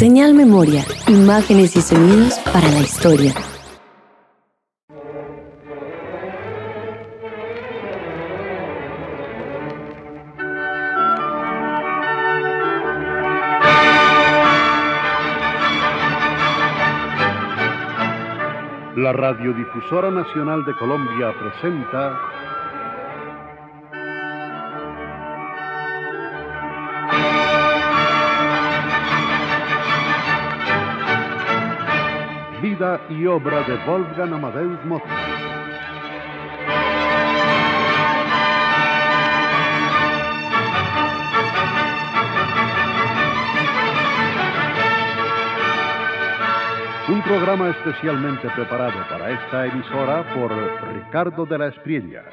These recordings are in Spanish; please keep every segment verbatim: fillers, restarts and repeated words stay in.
Señal Memoria, imágenes y sonidos para la historia. La Radiodifusora Nacional de Colombia presenta Vida y obra de Wolfgang Amadeus Mozart. Un programa especialmente preparado para esta emisora por Ricardo de la Espriella.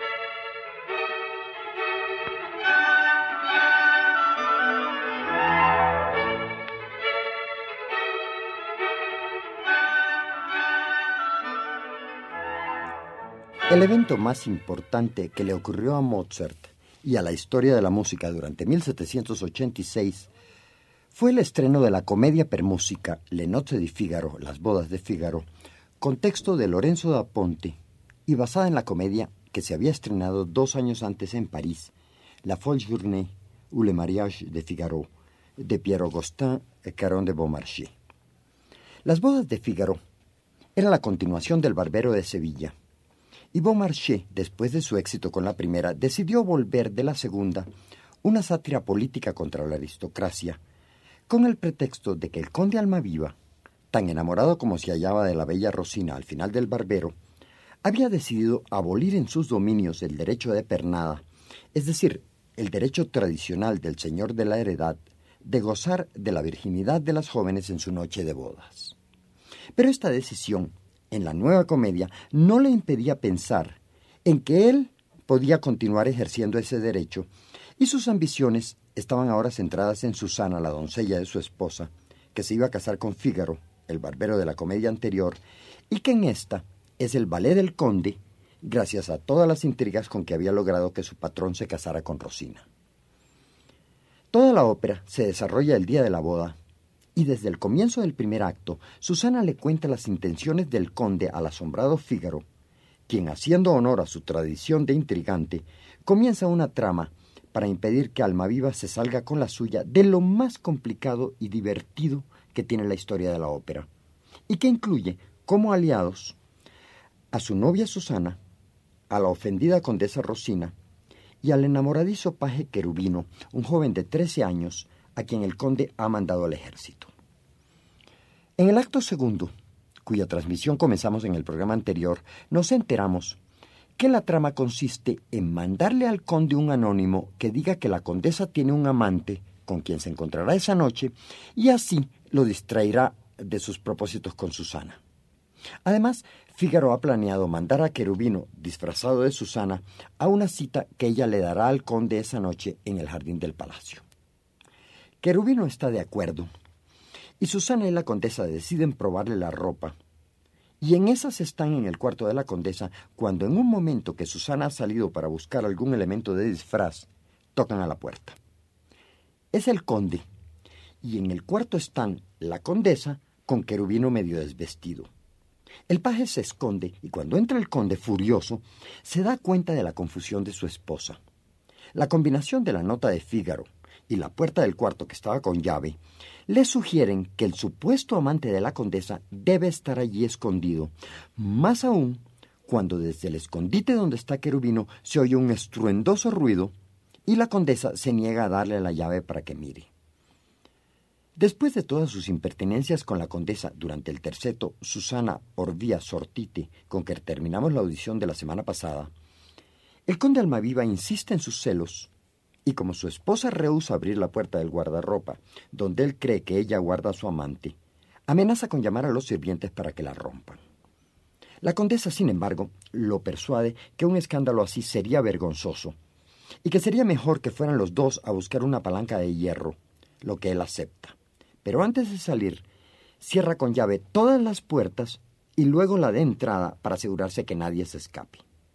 El evento más importante que le ocurrió a Mozart y a la historia de la música durante mil setecientos ochenta y seis fue el estreno de la comedia per musica Le nozze di Figaro, Las bodas de Fígaro, con texto de Lorenzo da Ponte y basada en la comedia que se había estrenado dos años antes en París, La folle journée ou le mariage de Figaro, de Pierre-Augustin Caron de Beaumarchais. Las bodas de Fígaro era la continuación del Barbero de Sevilla, y Beaumarchais, después de su éxito con la primera, decidió volver de la segunda una sátira política contra la aristocracia, con el pretexto de que el conde Almaviva, tan enamorado como se hallaba de la bella Rosina al final del Barbero, había decidido abolir en sus dominios el derecho de pernada, es decir, el derecho tradicional del señor de la heredad de gozar de la virginidad de las jóvenes en su noche de bodas. Pero esta decisión, en la nueva comedia, no le impedía pensar en que él podía continuar ejerciendo ese derecho, y sus ambiciones estaban ahora centradas en Susana, la doncella de su esposa, que se iba a casar con Fígaro, el barbero de la comedia anterior, y que en esta es el valet del conde, gracias a todas las intrigas con que había logrado que su patrón se casara con Rosina. Toda la ópera se desarrolla el día de la boda, y desde el comienzo del primer acto, Susana le cuenta las intenciones del conde al asombrado Fígaro, quien, haciendo honor a su tradición de intrigante, comienza una trama para impedir que Almaviva se salga con la suya de lo más complicado y divertido que tiene la historia de la ópera, y que incluye como aliados a su novia Susana, a la ofendida condesa Rosina y al enamoradizo paje Cherubino, un joven de trece años a quien el conde ha mandado al ejército. En el acto segundo, cuya transmisión comenzamos en el programa anterior, nos enteramos que la trama consiste en mandarle al conde un anónimo que diga que la condesa tiene un amante con quien se encontrará esa noche y así lo distraerá de sus propósitos con Susana. Además, Fígaro ha planeado mandar a Cherubino, disfrazado de Susana, a una cita que ella le dará al conde esa noche en el jardín del palacio. Cherubino está de acuerdo, y Susana y la condesa deciden probarle la ropa, y en esas están en el cuarto de la condesa cuando en un momento que Susana ha salido para buscar algún elemento de disfraz, tocan a la puerta. Es el conde, y en el cuarto están la condesa con Cherubino medio desvestido. El paje se esconde y cuando entra el conde furioso, se da cuenta de la confusión de su esposa. La combinación de la nota de Fígaro y la puerta del cuarto que estaba con llave le sugieren que el supuesto amante de la condesa debe estar allí escondido, más aún cuando desde el escondite donde está Cherubino se oye un estruendoso ruido y la condesa se niega a darle la llave para que mire. Después de todas sus impertinencias con la condesa durante el terceto Susana Orvía Sortite, con que terminamos la audición de la semana pasada, el conde Almaviva insiste en sus celos y como su esposa rehúsa abrir la puerta del guardarropa, donde él cree que ella guarda a su amante, amenaza con llamar a los sirvientes para que la rompan. La condesa, sin embargo, lo persuade que un escándalo así sería vergonzoso y que sería mejor que fueran los dos a buscar una palanca de hierro, lo que él acepta. Pero antes de salir, cierra con llave todas las puertas y luego la de entrada para asegurarse que nadie se escape.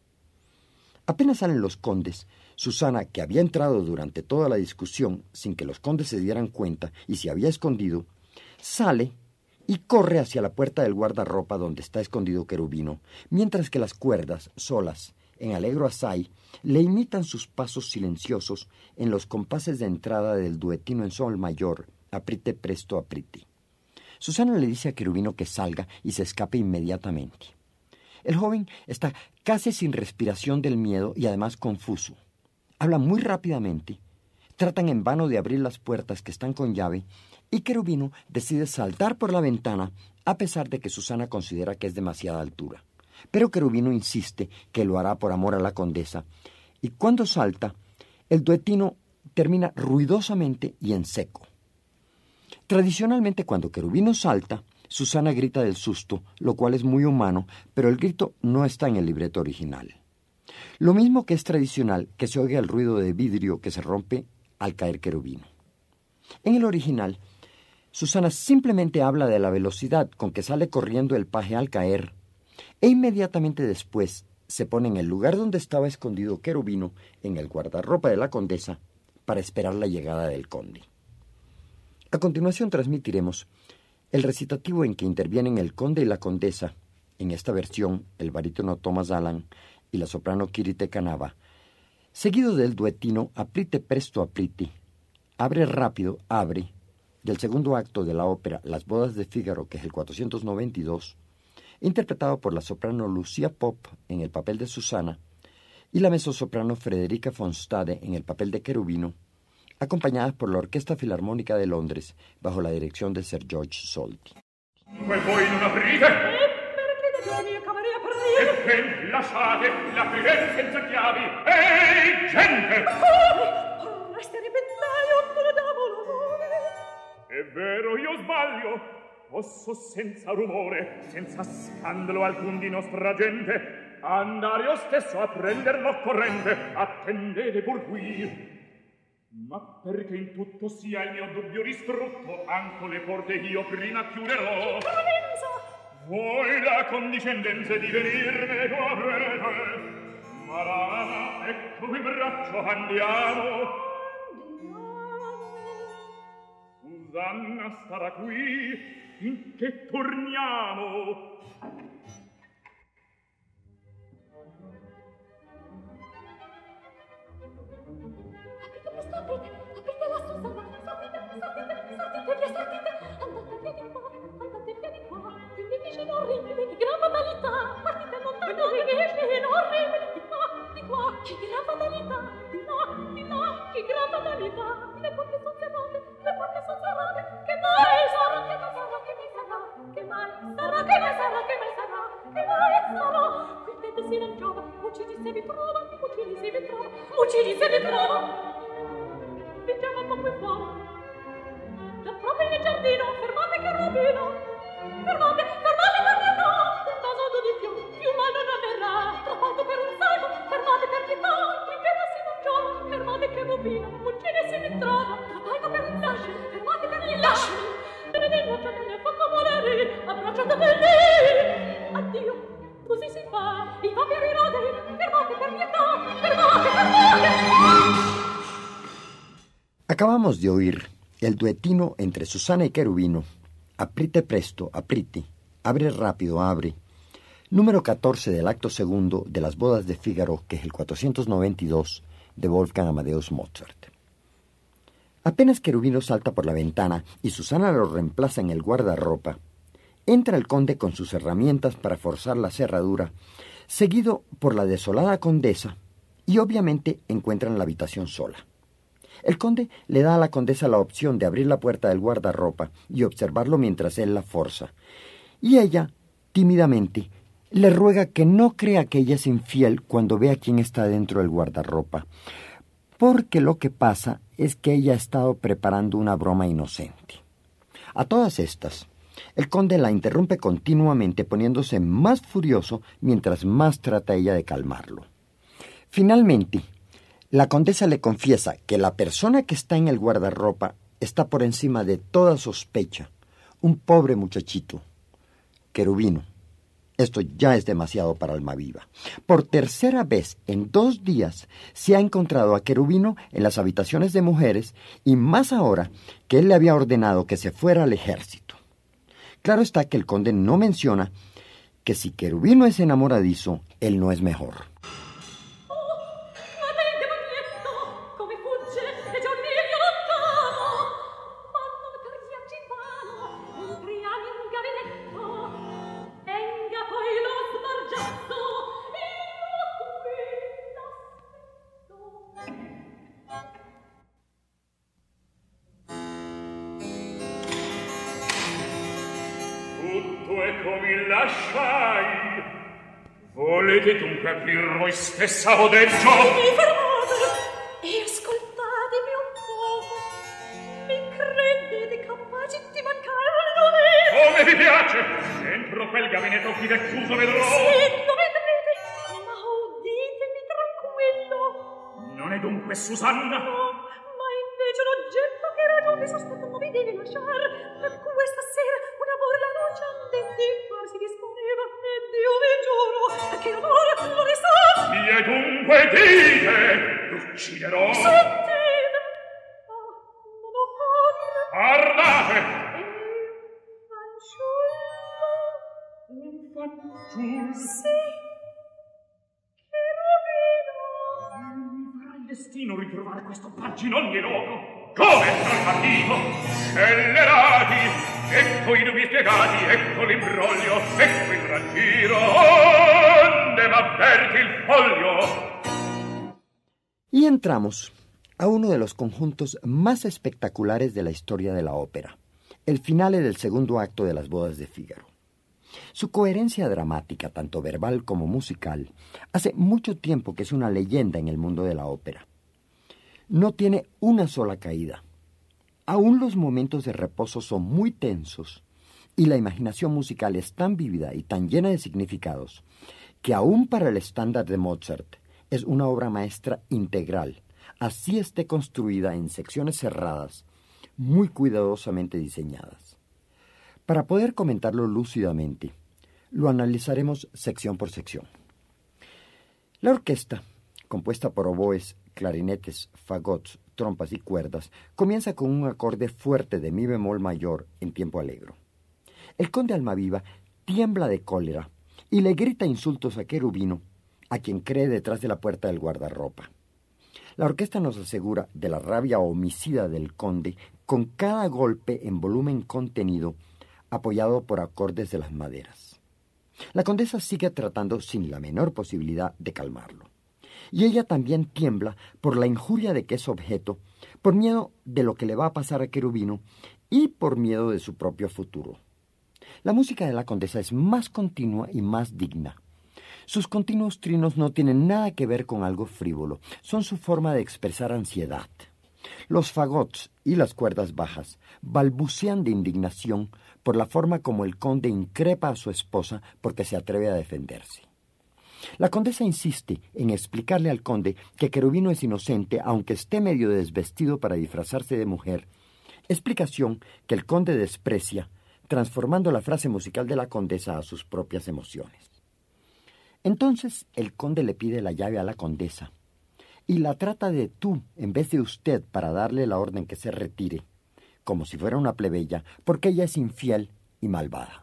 Apenas salen los condes, Susana, que había entrado durante toda la discusión sin que los condes se dieran cuenta y se había escondido, Sale y corre hacia la puerta del guardarropa donde está escondido Querubino, mientras que las cuerdas, solas, en alegro asai, le imitan sus pasos silenciosos en los compases de entrada del duetino en sol mayor, aprite presto apriti. Susana le dice a Querubino que salga y se escape inmediatamente. El joven está casi sin respiración del miedo y además confuso. Habla muy rápidamente. Tratan en vano de abrir las puertas que están con llave y Querubino decide saltar por la ventana a pesar de que Susana considera que es demasiada altura. Pero Querubino insiste que lo hará por amor a la condesa y cuando salta, el duetino termina ruidosamente y en seco. Tradicionalmente, cuando Querubino salta, Susana grita del susto, lo cual es muy humano, pero el grito no está en el libreto original. Lo mismo que es tradicional que se oiga el ruido de vidrio que se rompe al caer Querubino. En el original, Susana simplemente habla de la velocidad con que sale corriendo el paje al caer, e inmediatamente después se pone en el lugar donde estaba escondido Querubino, en el guardarropa de la condesa, para esperar la llegada del conde. A continuación transmitiremos el recitativo en que intervienen el conde y la condesa, en esta versión el barítono Thomas Allan y la soprano Kirite Kanaba, seguido del duetino Aprite presto apriti, abre rápido, abre, del segundo acto de la ópera Las bodas de Fígaro, que es el cuatrocientos noventa y dos, interpretado por la soprano Lucia Pop en el papel de Susana y la mezzosoprano Frederica von Stade en el papel de Querubino, acompañadas por la Orquesta Filarmónica de Londres bajo la dirección de Sir George Solti. Come voi non aprite? E perché da mia cameria per dire? E che lasciate la privata senza chiavi? Ehi, gente! Come? Vorreste ripennaio, non le davo l'amore. È vero, io sbaglio. Posso senza rumore, senza scandalo alcun di nostra gente, andare io stesso a prender l'occorrente. Attendete pur qui. Ma perché in tutto sia il mio dubbio distrutto, anco le porte io prima chiuderò. Che parvenza! Voi la condiscendenza di venirne dovrete. Marana, ecco il braccio, andiamo. Susanna starà qui, finché torniamo. Aprite, aprite la Susana, sortite, sortite, sortite, via, sortite, andate via di qua, andate via di qua, quindi vicino orribile, di gran fatalità, partite lontano, vicino orribile, di qua, di qua, che gran fatalità, di là, di là, che gran fatalità, le porte sono serrate, le porte sono serrate, che mai sarà, che mai sarà, che mai sarà, che mai sarà, che mai sarà, che mai sarà, che mai sarà, qui si non giova, uccidi se vi trova, uccidi se vi trova, uccidi se vi trova. Vinciamo un po' qui fuori. Da proprio nel giardino, fermate Cherubino. Fermate, fermate per pietà. Un vaso di più, più mal non avverrà. Troppo alto per un salto, fermate per pietà. Finché non si non giova, fermate Cherubino. Uccide se vi trova. Troppo alto per un lasci, fermate per gli lasci. Bene del faccia nelle fuoco voleri, abbracciate lì. Addio, così si fa. I vampiri roderi, fermate per pietà. Fermate, fermate. Acabamos de oír el duetino entre Susana y Querubino, Aprite presto, apriti, abre rápido, abre, número catorce del acto segundo de Las bodas de Fígaro, que es el cuatrocientos noventa y dos de Wolfgang Amadeus Mozart. Apenas Querubino salta por la ventana y Susana lo reemplaza en el guardarropa, entra el conde con sus herramientas para forzar la cerradura, seguido por la desolada condesa, y obviamente encuentran la habitación sola. El conde le da a la condesa la opción de abrir la puerta del guardarropa y observarlo mientras él la forza. Y ella, tímidamente, le ruega que no crea que ella es infiel cuando ve a quién está dentro del guardarropa, porque lo que pasa es que ella ha estado preparando una broma inocente. A todas estas, el conde la interrumpe continuamente, poniéndose más furioso mientras más trata ella de calmarlo. Finalmente, la condesa le confiesa que la persona que está en el guardarropa está por encima de toda sospecha, un pobre muchachito, Querubino. Esto ya es demasiado para Almaviva. Por tercera vez en dos días se ha encontrado a Querubino en las habitaciones de mujeres y más ahora que él le había ordenado que se fuera al ejército. Claro está que el conde no menciona que si Cherubino es enamoradizo, él no es mejor. Volete dunque aprir voi stessa odeggio? Mi fermate e ascoltatemi un poco. Mi credete capaci di mancare al dovere? Come vi piace? Dentro quel gabinetto chiuso chiuso vedrò. Sì, lo vedrete, ma uditemi tranquillo. Non è dunque Susanna? No, ma invece l'oggetto che ragione sospetto non vi deve lasciare. Per questa sera una burla lucente di farsi disponeva e Dio vi giuro che l'amore non ne sa. E dunque dite, l'ucciderò. Sentite, ah, non occorre. Guardate. Un fanciullo. Un fanciullo. Sì, Cherubino. Mi farà il destino ritrovare questo paginone loco. Come sono partito? Scellerati. Ecco i dubbi spiegati, ecco l'imbroglio, ecco il raggiro. Onde m'avverti il foglio. Y entramos a uno de los conjuntos más espectaculares de la historia de la ópera, el finale del segundo acto de Las bodas de Fígaro. Su coherencia dramática, tanto verbal como musical, hace mucho tiempo que es una leyenda en el mundo de la ópera. No tiene una sola caída. Aún los momentos de reposo son muy tensos y la imaginación musical es tan vívida y tan llena de significados que aún para el estándar de Mozart es una obra maestra integral, así esté construida en secciones cerradas, muy cuidadosamente diseñadas. Para poder comentarlo lúcidamente, lo analizaremos sección por sección. La orquesta, compuesta por oboes, clarinetes, fagots, trompas y cuerdas, comienza con un acorde fuerte de mi bemol mayor en tiempo alegro. El conde Almaviva tiembla de cólera y le grita insultos a Cherubino, a quien cree detrás de la puerta del guardarropa. La orquesta nos asegura de la rabia homicida del conde con cada golpe en volumen contenido, apoyado por acordes de las maderas. La condesa sigue tratando sin la menor posibilidad de calmarlo. Y ella también tiembla por la injuria de que es objeto, por miedo de lo que le va a pasar a Cherubino y por miedo de su propio futuro. La música de la condesa es más continua y más digna. Sus continuos trinos no tienen nada que ver con algo frívolo, son su forma de expresar ansiedad. Los fagots y las cuerdas bajas balbucean de indignación por la forma como el conde increpa a su esposa porque se atreve a defenderse. La condesa insiste en explicarle al conde que Cherubino es inocente aunque esté medio desvestido para disfrazarse de mujer, explicación que el conde desprecia, transformando la frase musical de la condesa a sus propias emociones. Entonces el conde le pide la llave a la condesa y la trata de tú en vez de usted para darle la orden que se retire, como si fuera una plebeya, porque ella es infiel y malvada.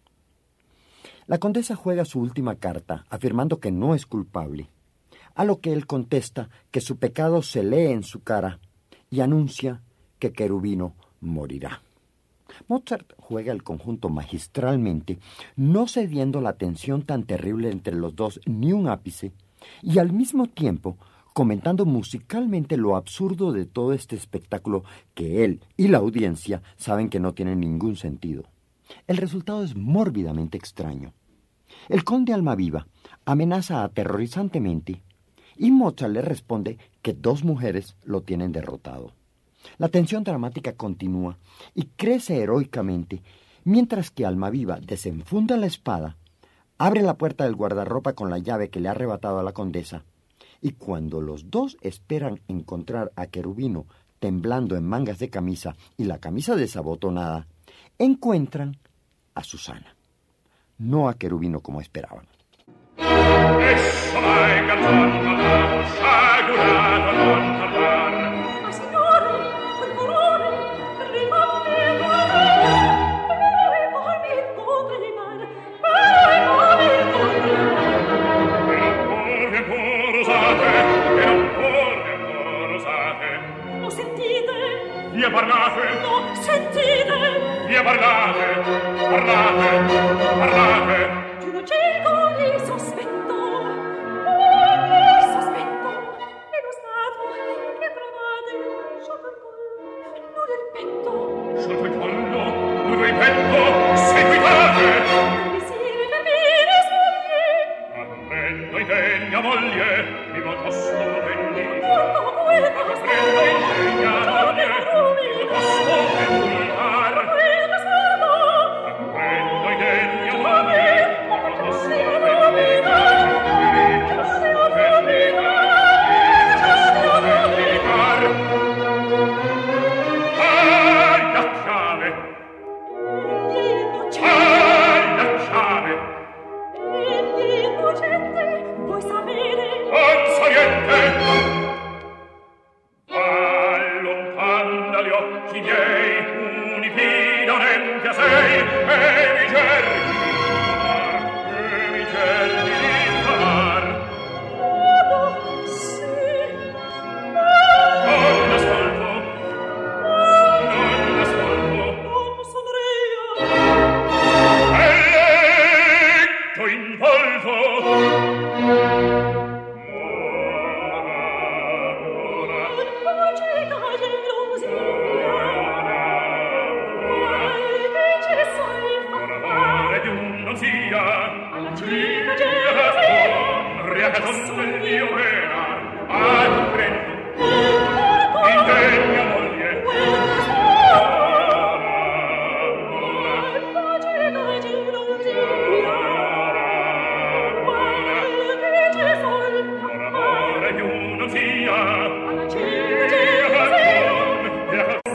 La condesa juega su última carta, afirmando que no es culpable, a lo que él contesta que su pecado se lee en su cara y anuncia que Cherubino morirá. Mozart juega el conjunto magistralmente, no cediendo la tensión tan terrible entre los dos ni un ápice, y al mismo tiempo comentando musicalmente lo absurdo de todo este espectáculo que él y la audiencia saben que no tiene ningún sentido. El resultado es mórbidamente extraño. El conde Almaviva amenaza aterrorizantemente y Mozart le responde que dos mujeres lo tienen derrotado. La tensión dramática continúa y crece heroicamente, mientras que Almaviva desenfunda la espada, abre la puerta del guardarropa con la llave que le ha arrebatado a la condesa, y cuando los dos esperan encontrar a Cherubino temblando en mangas de camisa y la camisa desabotonada, encuentran a Susana, no a Cherubino como esperaban. Ma signore, per favore, rifammi parlate? No, sentite! Via parlate, parlate, parlate. Di uno cieco il sospetto, il sospetto, e lo stato che trovate sotto il collo, nudo il petto. Sotto il collo, nudo il petto, seguitate! Visire per vire sogni, Apprendo in te, mia moglie, mi molto sovenni. porto queta Apprendo in te, mia moglie, mi molto sovenniar. queta stato, Apprendo in te, mia moglie, mi molto sovenniar. Mi molto sovenniar. Ah, la chiave! egli innocente, Ah, la chiave! egli innocente, voi sapete, Non niente! Allontana gli occhi miei, unipidamente a sei, e mi cerchi di incavar, e mi cerchi di incavar. modo sì, Non l'ascolto, non l'ascolto, non sonria, e letto in volto. cieca gelosia, vuoi che ci sai Ora fa mare di un non sia, alla cieca gelosia, riacaton del mio pena, ah, comprendo, il in porto, te mia moglie, questa stato, ora, la cieca gelosia, vuoi che ci sai ora fa mare di un non sia, alla cieca gelosia,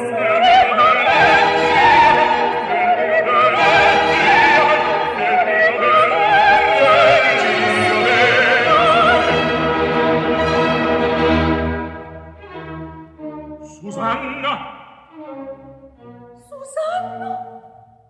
Susanna! Susanna,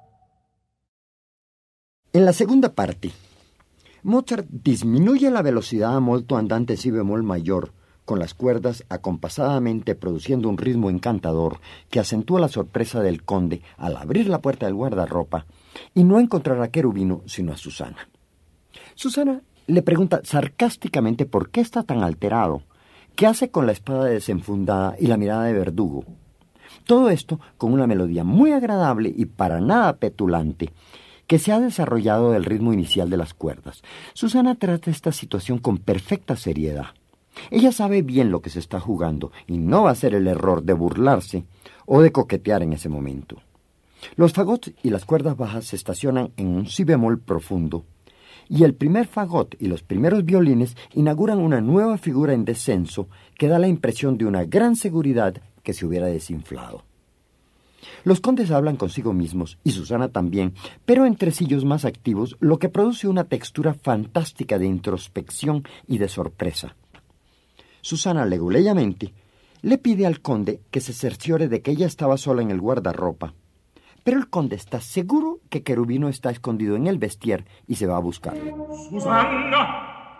En la segunda parte, Mozart disminuye la velocidad a molto andante si bemol mayor, con las cuerdas acompasadamente produciendo un ritmo encantador que acentúa la sorpresa del conde al abrir la puerta del guardarropa y no encontrar a Cherubino sino a Susana. Susana le pregunta sarcásticamente por qué está tan alterado, qué hace con la espada desenfundada y la mirada de verdugo. Todo esto con una melodía muy agradable y para nada petulante, que se ha desarrollado del ritmo inicial de las cuerdas. Susana trata esta situación con perfecta seriedad. Ella sabe bien lo que se está jugando y no va a hacer el error de burlarse o de coquetear en ese momento. Los fagots y las cuerdas bajas se estacionan en un si bemol profundo y el primer fagot y los primeros violines inauguran una nueva figura en descenso que da la impresión de una gran seguridad que se hubiera desinflado. Los condes hablan consigo mismos, y Susana también, pero en tresillos más activos, lo que produce una textura fantástica de introspección y de sorpresa. Susana leguleyamente le pide al conde que se cerciore de que ella estaba sola en el guardarropa, pero el conde está seguro que Cherubino está escondido en el vestier y se va a buscarlo. Susanna!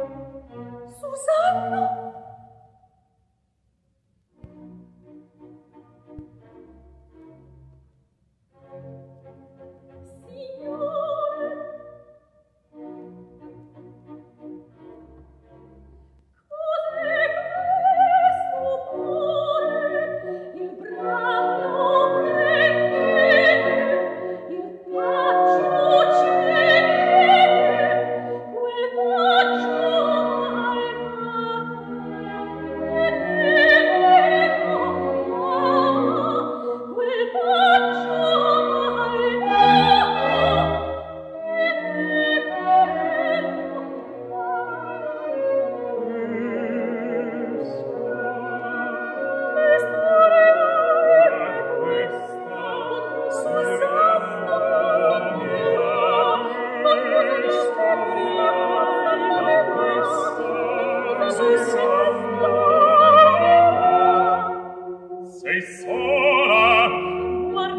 Susanna, Sei sola?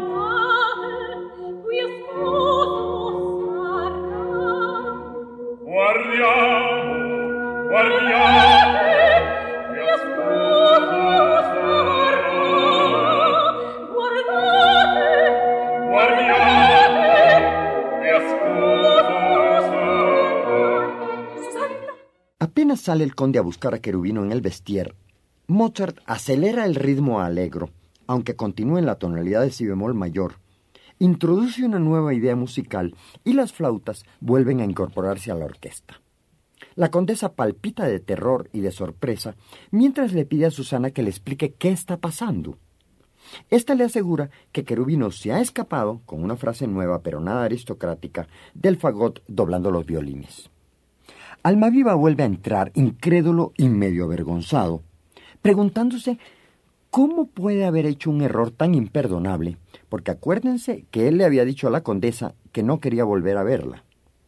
Apenas sale el conde a buscar a Cherubino en el vestier, Mozart acelera el ritmo a allegro, aunque continúe en la tonalidad de si bemol mayor. Introduce una nueva idea musical y las flautas vuelven a incorporarse a la orquesta. La condesa palpita de terror y de sorpresa mientras le pide a Susana que le explique qué está pasando. Esta le asegura que Cherubino se ha escapado, con una frase nueva pero nada aristocrática, del fagot doblando los violines. Almaviva vuelve a entrar, incrédulo y medio avergonzado, preguntándose cómo puede haber hecho un error tan imperdonable, porque acuérdense que él le había dicho a la condesa que no quería volver a verla.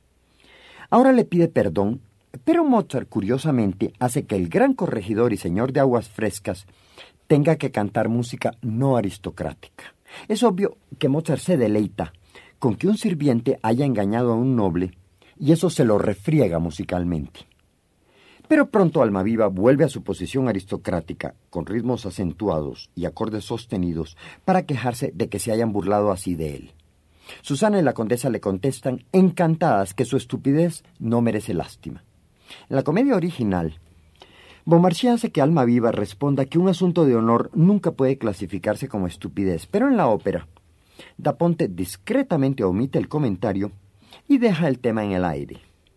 Ahora le pide perdón, pero Mozart, curiosamente, hace que el gran corregidor y señor de aguas frescas tenga que cantar música no aristocrática. Es obvio que Mozart se deleita con que un sirviente haya engañado a un noble, y eso se lo refriega musicalmente. Pero pronto Almaviva vuelve a su posición aristocrática, con ritmos acentuados y acordes sostenidos, para quejarse de que se hayan burlado así de él. Susana y la condesa le contestan, encantadas, que su estupidez no merece lástima. En la comedia original, Beaumarchais hace que Almaviva responda que un asunto de honor nunca puede clasificarse como estupidez, pero en la ópera, Da Ponte discretamente omite el comentario y deja el tema en el aire.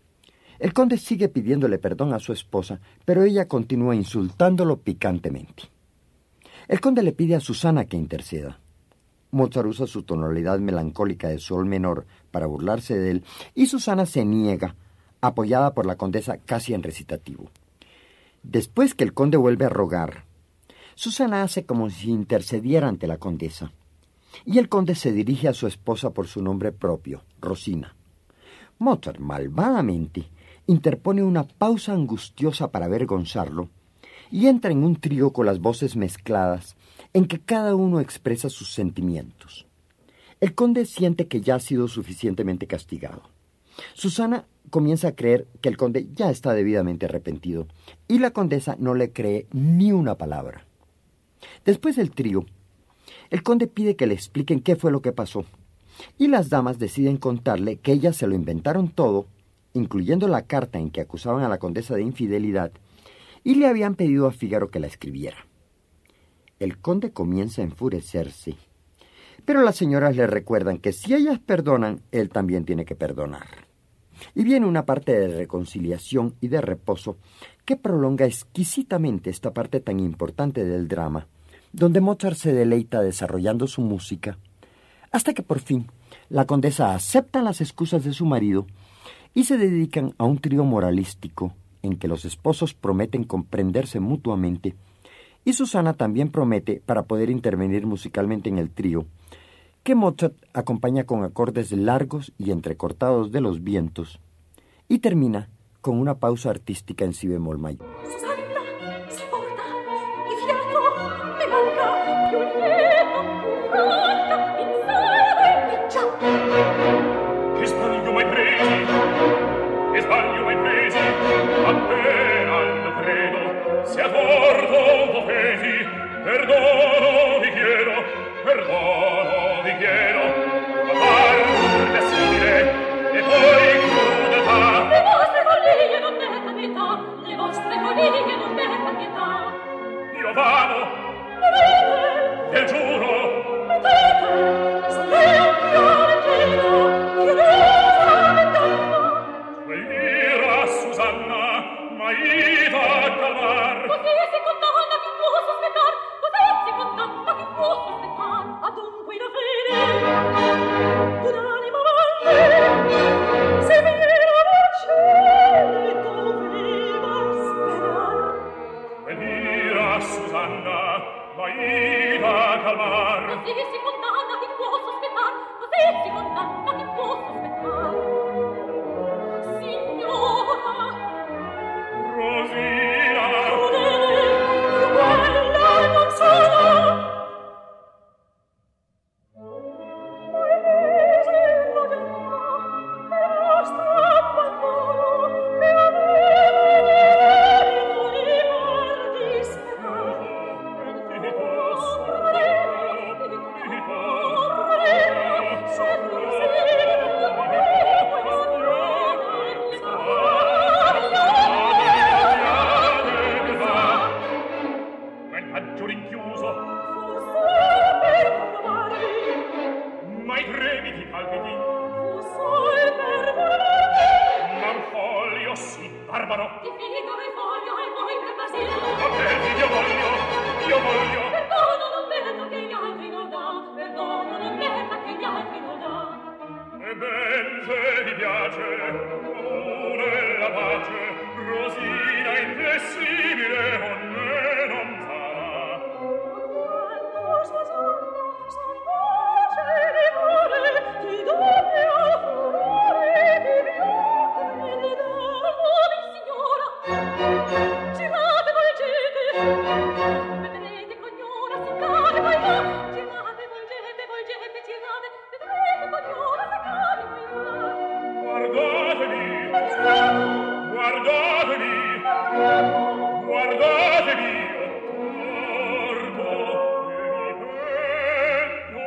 El conde sigue pidiéndole perdón a su esposa, pero ella continúa insultándolo picantemente. El conde le pide a Susana que interceda. Mozart usa su tonalidad melancólica de sol menor para burlarse de él, y Susana se niega, apoyada por la condesa casi en recitativo. Después que el conde vuelve a rogar, Susana hace como si intercediera ante la condesa, y el conde se dirige a su esposa por su nombre propio, Rosina. Mozart, malvadamente, interpone una pausa angustiosa para avergonzarlo, y entra en un trío con las voces mezcladas, en que cada uno expresa sus sentimientos. El conde siente que ya ha sido suficientemente castigado. Susana comienza a creer que el conde ya está debidamente arrepentido, y la condesa no le cree ni una palabra. Después del trío, el conde pide que le expliquen qué fue lo que pasó, y las damas deciden contarle que ellas se lo inventaron todo, incluyendo la carta en que acusaban a la condesa de infidelidad, y le habían pedido a Fígaro que la escribiera. El conde comienza a enfurecerse, pero las señoras le recuerdan que si ellas perdonan, él también tiene que perdonar. Y viene una parte de reconciliación y de reposo que prolonga exquisitamente esta parte tan importante del drama, donde Mozart se deleita desarrollando su música, hasta que por fin la condesa acepta las excusas de su marido y se dedican a un trío moralístico en que los esposos prometen comprenderse mutuamente, y Susana también promete, para poder intervenir musicalmente en el trío, que Mozart acompaña con acordes largos y entrecortados de los vientos, y termina con una pausa artística en si bemol mayor. Che sbaglio mai presi, che sbaglio mai presi, appena lo credo, se a bordo offesi, perdono vi chiedo, perdono vi chiedo, ma parlo da sire, e poi crudetà. Le vostre follie non meritano età, le vostre follie palpiti. Tu sei per volere. Manfoglio, sì, barbaro. Ti figo e voglio e voi per Basilio. Ma per io voglio, io voglio. Perdono non metta che gli altri non dà. Perdono non metta che gli altri non dà. E ben se vi piace, comune la pace, Rosina inflessibile con me non farà. Quando sposando, son pace di cuore, ti do mio furore, di mio credo. Voi, signora, girate, volgete, vedrete cognora, si cade, vai là. Girate, volgete, volgete, girate, vedrete cognora, si cade, vai là. Guardatemi, guardatemi, guardatemi, attorno, che mi pento.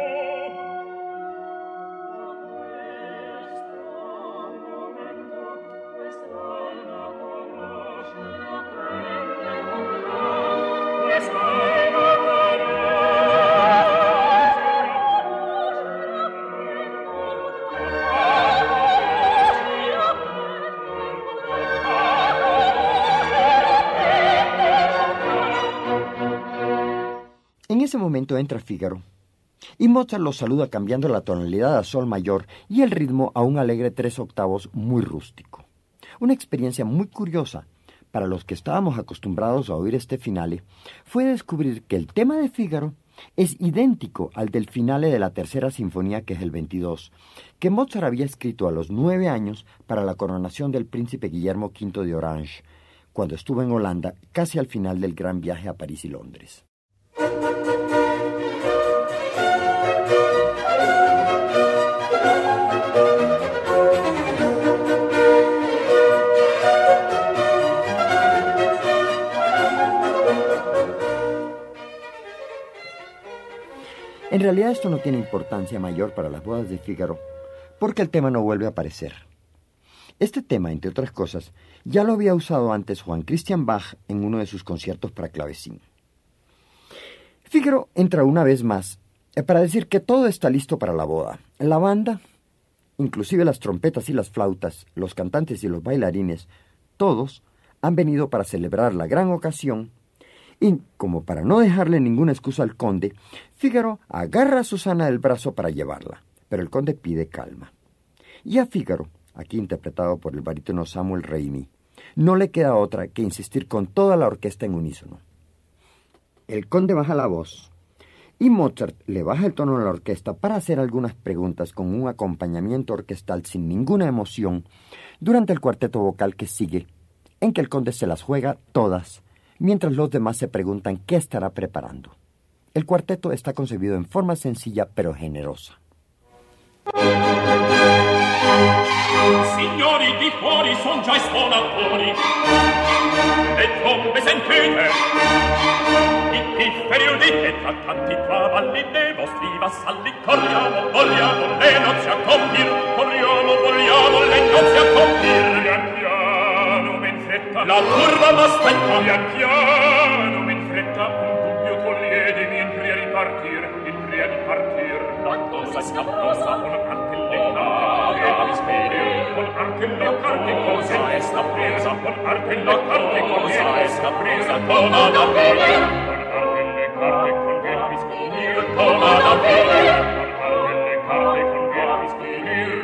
En ese momento entra Fígaro, y Mozart lo saluda cambiando la tonalidad a sol mayor y el ritmo a un alegre tres octavos muy rústico. Una experiencia muy curiosa para los que estábamos acostumbrados a oír este finale fue descubrir que el tema de Fígaro es idéntico al del finale de la tercera sinfonía, que es el veintidós, que Mozart había escrito a los nueve años para la coronación del príncipe Guillermo quinto de Orange, cuando estuvo en Holanda casi al final del gran viaje a París y Londres. En realidad esto no tiene importancia mayor para las bodas de Fígaro, porque el tema no vuelve a aparecer. Este tema, entre otras cosas, ya lo había usado antes Juan Christian Bach en uno de sus conciertos para clavecín. Fígaro entra una vez más para decir que todo está listo para la boda. La banda, inclusive las trompetas y las flautas, los cantantes y los bailarines, todos han venido para celebrar la gran ocasión. Y, como para no dejarle ninguna excusa al conde, Fígaro agarra a Susana del brazo para llevarla, pero el conde pide calma. Y a Fígaro, aquí interpretado por el barítono Samuel Raimi, no le queda otra que insistir con toda la orquesta en unísono. El conde baja la voz, y Mozart le baja el tono a la orquesta para hacer algunas preguntas con un acompañamiento orquestal sin ninguna emoción durante el cuarteto vocal que sigue, en que el conde se las juega todas, mientras los demás se preguntan qué estará preparando. El cuarteto está concebido en forma sencilla pero generosa. Signori di fuori son già i suonatori, le trombe sentite, i pifferi udite, tra tanti cavalli dei vostri vassalli. Corriamo, vogliamo le nozze a compir, corriamo, vogliamo le nozze a compir. Pian piano, men fretta, la curva m'aspetta. Pian piano, men fretta, un dubbio toglietemi, entri a ripartir, entri a ripartir. La cosa scapposa, con ante le carte, con arte la carte, cosa è sta presa, con arte la carte, cosa è sta presa, toma da bere, con arte le carte, con che la mischilir, toma da bere, con arte le carte, con che la mischilir.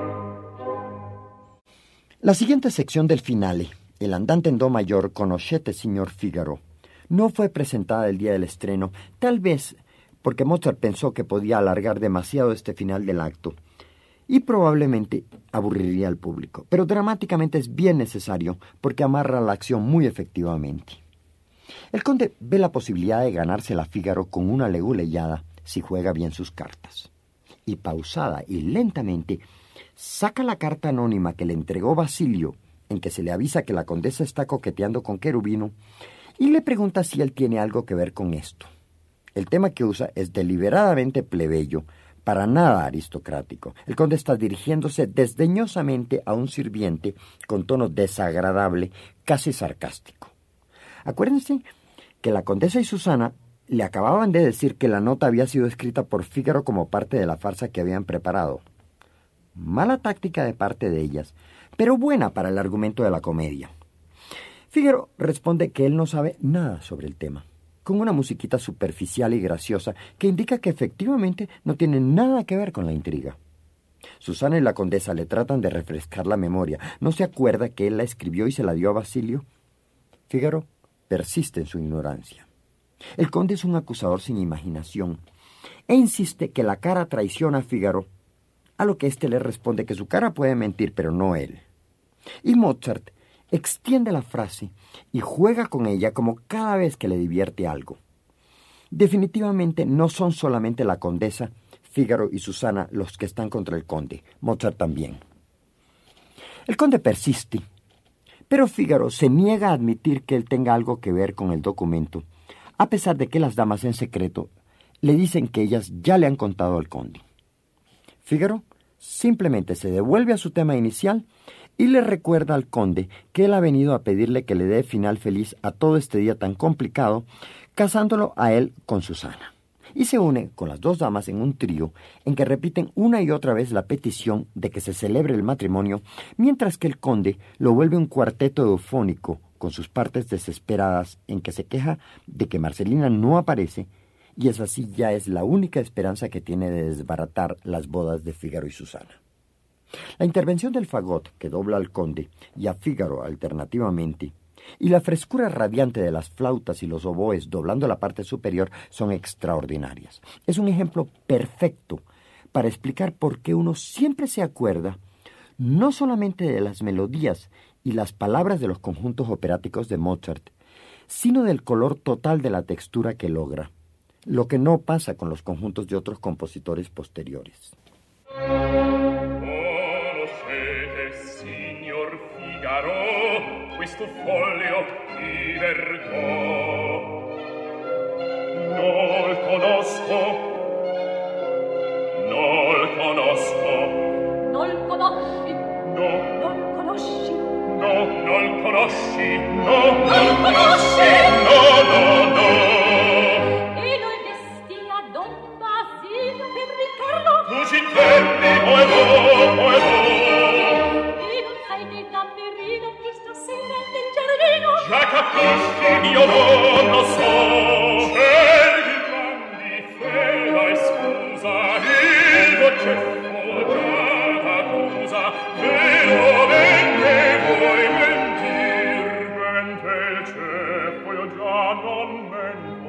La siguiente sección del finale, el andante en do mayor Conoscete, signor Figaro, no fue presentada el día del estreno, tal vez porque Mozart pensó que podía alargar demasiado este final del acto y probablemente aburriría al público, pero dramáticamente es bien necesario porque amarra la acción muy efectivamente. El conde ve la posibilidad de ganarse la Fígaro con una leguleyada si juega bien sus cartas. Y pausada y lentamente saca la carta anónima que le entregó Basilio, en que se le avisa que la condesa está coqueteando con Cherubino, y le pregunta si él tiene algo que ver con esto. El tema que usa es deliberadamente plebeyo, para nada aristocrático. El conde está dirigiéndose desdeñosamente a un sirviente con tono desagradable, casi sarcástico. Acuérdense que la condesa y Susana le acababan de decir que la nota había sido escrita por Fígaro como parte de la farsa que habían preparado. Mala táctica de parte de ellas, pero buena para el argumento de la comedia. Fígaro responde que él no sabe nada sobre el tema, con una musiquita superficial y graciosa que indica que efectivamente no tiene nada que ver con la intriga. Susana y la condesa le tratan de refrescar la memoria. ¿No se acuerda que él la escribió y se la dio a Basilio? Fígaro persiste en su ignorancia. El conde es un acusador sin imaginación e insiste que la cara traiciona a Fígaro, a lo que éste le responde que su cara puede mentir, pero no él. Y Mozart extiende la frase y juega con ella como cada vez que le divierte algo. Definitivamente no son solamente la condesa, Fígaro y Susana los que están contra el conde, Mozart también. El conde persiste, pero Fígaro se niega a admitir que él tenga algo que ver con el documento, a pesar de que las damas en secreto le dicen que ellas ya le han contado al conde. Fígaro simplemente se devuelve a su tema inicial y le recuerda al conde que él ha venido a pedirle que le dé final feliz a todo este día tan complicado, casándolo a él con Susana. Y se une con las dos damas en un trío en que repiten una y otra vez la petición de que se celebre el matrimonio, mientras que el conde lo vuelve un cuarteto eufónico con sus partes desesperadas en que se queja de que Marcelina no aparece, y esa sí ya es la única esperanza que tiene de desbaratar las bodas de Fígaro y Susana. La intervención del fagot que dobla al conde y a Fígaro alternativamente, y la frescura radiante de las flautas y los oboes doblando la parte superior son extraordinarias. Es un ejemplo perfecto para explicar por qué uno siempre se acuerda no solamente de las melodías y las palabras de los conjuntos operáticos de Mozart, sino del color total de la textura que logra, lo que no pasa con los conjuntos de otros compositores posteriores. Questo foglio di vergò non conosco non conosco Non conosci no Non conosci no non conosci no non conosci no no no E noi destia Don Basilio per Riccardo tu ci intendi o è vo o è vo già capisci, io non lo so. Scegli grandi fela e scusa, il voce foggiata accusa, veramente vuoi mentir, mente il ceppo, io già non mento.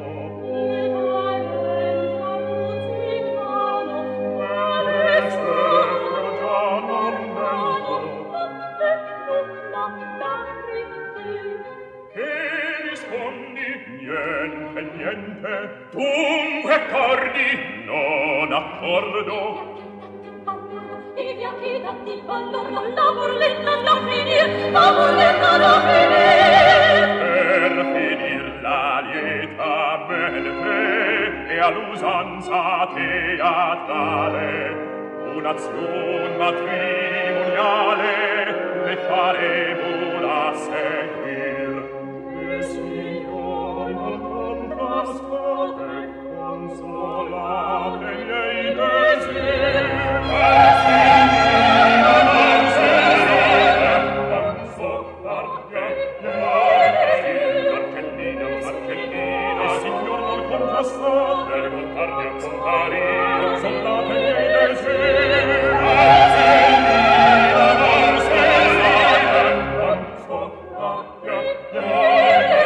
Niente, niente, dunque accordi, non accordo. E via che datti valor, la burletta da finir, la burletta da finir. Per finir la lietamente e all'usanza teatrale, un'azione matrimoniale le faremo la seguir. E signor non trascate, consolate i miei desiri, e finita non se non so perché, Marchellina, Marchellina, signor non contrastate, contarne a contari, consolate i miei desiri, e finita non se non so perché,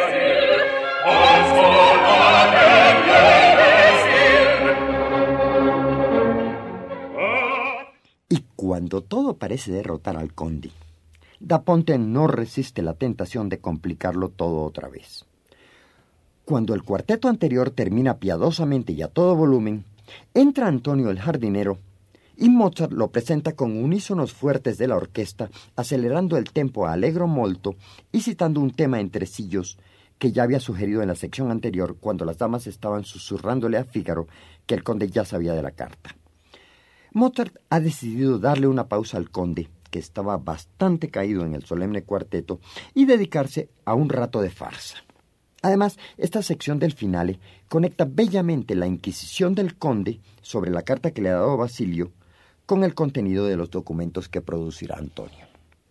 Y cuando todo parece derrotar al conde, Da Ponte no resiste la tentación de complicarlo todo otra vez. Cuando el cuarteto anterior termina piadosamente y a todo volumen, entra Antonio el jardinero y Mozart lo presenta con unísonos fuertes de la orquesta, acelerando el tempo a allegro molto y citando un tema en tresillos que ya había sugerido en la sección anterior cuando las damas estaban susurrándole a Fígaro que el conde ya sabía de la carta. Mozart ha decidido darle una pausa al conde, que estaba bastante caído en el solemne cuarteto, y dedicarse a un rato de farsa. Además, esta sección del finale conecta bellamente la inquisición del conde sobre la carta que le ha dado Basilio con el contenido de los documentos que producirá Antonio.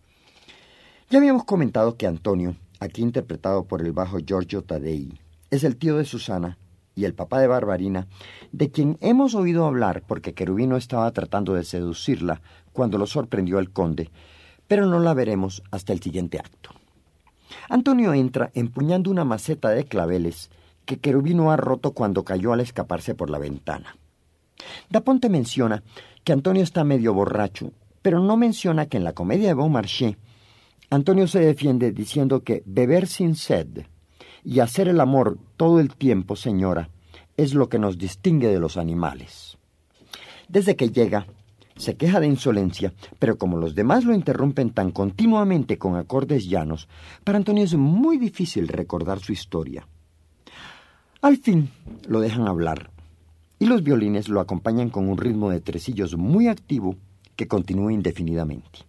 Ya habíamos comentado que Antonio, aquí interpretado por el bajo Giorgio Taddei, es el tío de Susana y el papá de Barbarina, de quien hemos oído hablar porque Cherubino estaba tratando de seducirla cuando lo sorprendió el conde, pero no la veremos hasta el siguiente acto. Antonio entra empuñando una maceta de claveles que Cherubino ha roto cuando cayó al escaparse por la ventana. Da Ponte menciona que Antonio está medio borracho, pero no menciona que en la comedia de Beaumarchais Antonio se defiende diciendo que beber sin sed y hacer el amor todo el tiempo, señora, es lo que nos distingue de los animales. Desde que llega, se queja de insolencia, pero como los demás lo interrumpen tan continuamente con acordes llanos, para Antonio es muy difícil recordar su historia. Al fin lo dejan hablar, y los violines lo acompañan con un ritmo de tresillos muy activo que continúa indefinidamente.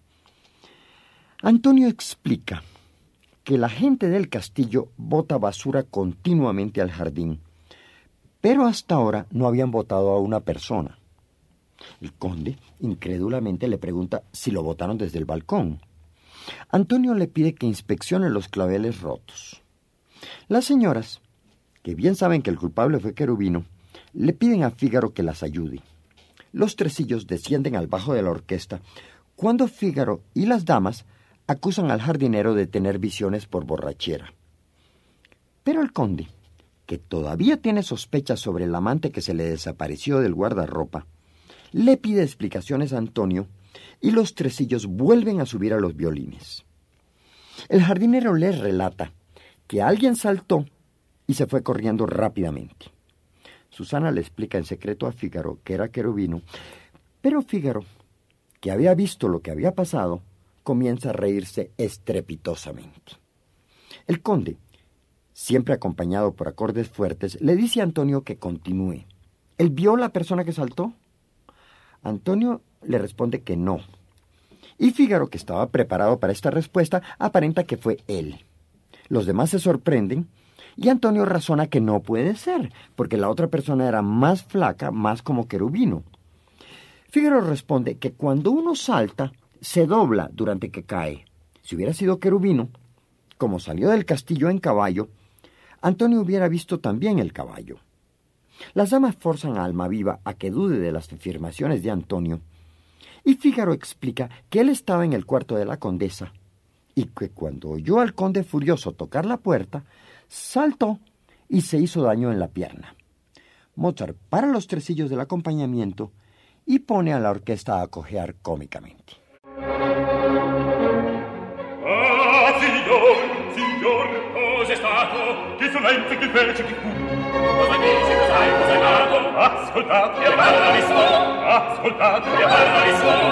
Antonio explica que la gente del castillo bota basura continuamente al jardín, pero hasta ahora no habían botado a una persona. El conde, incrédulamente, le pregunta si lo botaron desde el balcón. Antonio le pide que inspeccione los claveles rotos. Las señoras, que bien saben que el culpable fue Cherubino, le piden a Fígaro que las ayude. Los tresillos descienden al bajo de la orquesta, cuando Fígaro y las damas acusan al jardinero de tener visiones por borrachera. Pero el conde, que todavía tiene sospechas sobre el amante que se le desapareció del guardarropa, le pide explicaciones a Antonio y los tresillos vuelven a subir a los violines. El jardinero les relata que alguien saltó y se fue corriendo rápidamente. Susana le explica en secreto a Fígaro que era Cherubino, pero Fígaro, que había visto lo que había pasado, comienza a reírse estrepitosamente. El conde, siempre acompañado por acordes fuertes, le dice a Antonio que continúe. ¿Él vio la persona que saltó? Antonio le responde que no. Y Fígaro, que estaba preparado para esta respuesta, aparenta que fue él. Los demás se sorprenden y Antonio razona que no puede ser, porque la otra persona era más flaca, más como Cherubino. Fígaro responde que cuando uno salta, se dobla durante que cae. Si hubiera sido Cherubino, como salió del castillo en caballo, Antonio hubiera visto también el caballo. Las damas forzan a Almaviva a que dude de las afirmaciones de Antonio, y Fígaro explica que él estaba en el cuarto de la condesa, y que cuando oyó al conde furioso tocar la puerta, saltó y se hizo daño en la pierna. Mozart para los tresillos del acompañamiento y pone a la orquesta a cojear cómicamente. Ah, signor, signor, cos'è stato? Che solenza, che fece, che fu? Cosa dici, cos'hai, cos'hai dato? Ascoltate, e parla di suo. Ascoltate, e parla di suo.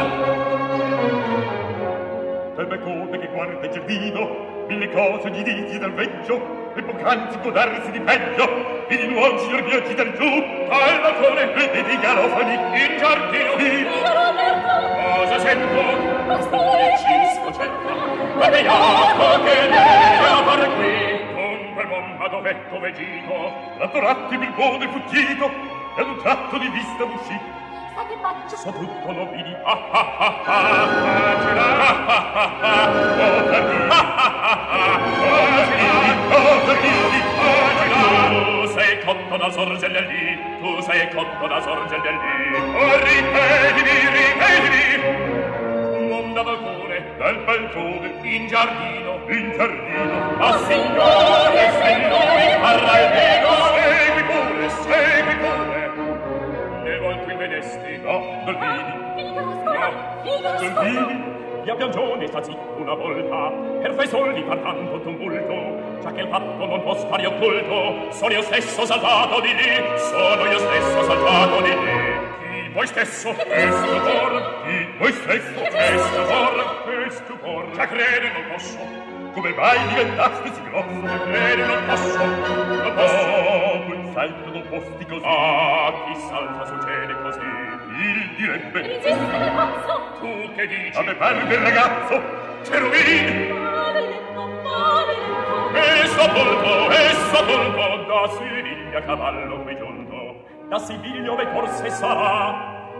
Del balcone che guarda il giardino, mille cose gli dici dal vecchio, e poc'anzi può darsi di peggio, e di nuovo signor mio ci dar giù, al balcone vede di garofani, in giardino, sì. Cosa sento? Bastone cisco cerca, ma vediamo che lei a fare qui. Con quel mamma dove, dove gito, l'altro attimo il buono è fuggito, e ad un tratto di vista uscì. Sa che faccio? So tutto lo vidi, ah ah ah ah, facila, ah ah ah ah, oh perdi, ah ah ah ah, oh perdi, oh perdi, facila. Tu sei cotto da sorgere lì, tu sei cotto da sorgere lì, oh ripetimi, ripetimi. Da balcone, dal balcone, in giardino, in giardino. Ma signore, se noi parla almeno, segui pure, segui pure. Ne volto il vedesti, no, Dolvini. Figaro, scusa, Figaro, scusa. Dolvini, via Biancione sta zitto una volta, per fai soldi far tanto tumulto, già che il fatto non può stare occulto, sono io stesso saltato di lì, sono io stesso saltato di lì. Voi stesso, che stupor, chi voi stesso, che stupor, che stupor, già crede non posso, come mai diventasti si grosso, già crede non posso, non posso, dopo il salto non posti così, ah, chi salta succede così, il direbbe, Resiste del pazzo, tu che dici, a me pare del ragazzo, Cherubini, maledetto, maledetto, e sepolto, e sepolto, da Siviglia cavallo qui giunto, da Siviglia ove forse sarà,